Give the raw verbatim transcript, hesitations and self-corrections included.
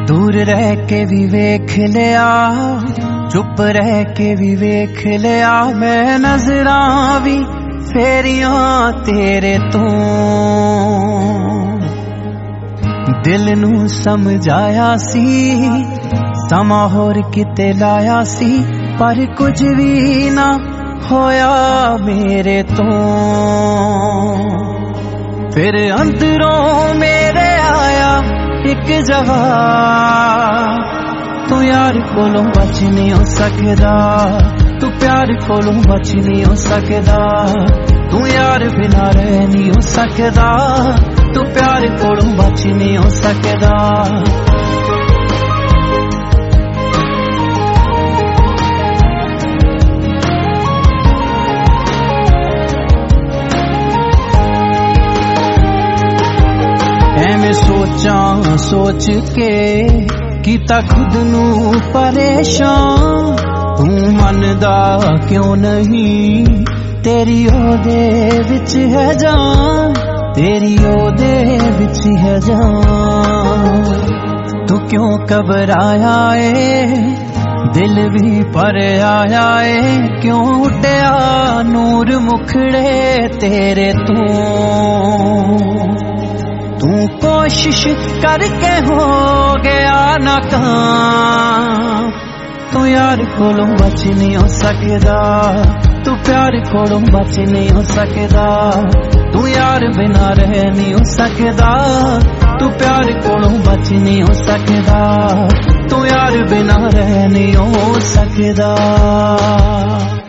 दूर रह के भी वेख लिया, चुप रह के भी वेख लिया, मैं नजरां भी फेरियां तेरे तो। दिल नू समझाया सी समा होर किते लाया सी, पर कुछ भी ना होया मेरे तो। फिर अंदरों मेरे आया एक जवाब, तू यार कोलों बच नहीं हो सकदा, तू प्यार कोलों बच नहीं हो सकदा, तू यार बिना रह नहीं हो सकदा, तू प्यार कोलों बच नहीं हो सकदा। एवें सोचां सोच के कीता खुद नू परेशान, तू मनदा क्यों नहीं तेरी ओदे विच है जान, तेरी ओदे विच है जान। तू क्यों घबराया ए दिल भी पर आया ए, क्यों उड्डिया नूर मुखड़े तेरे तू। तू कोशिश करके हो गया नाकाम, तू यार कोलों बच नहीं हो सकदा, तू प्यार कोलों बच नहीं हो सकदा, तू यार बिना रह नहीं हो सकदा, तू प्यार कोलों बच नहीं हो सकदा, तू यार बिना रह नहीं हो सकदा।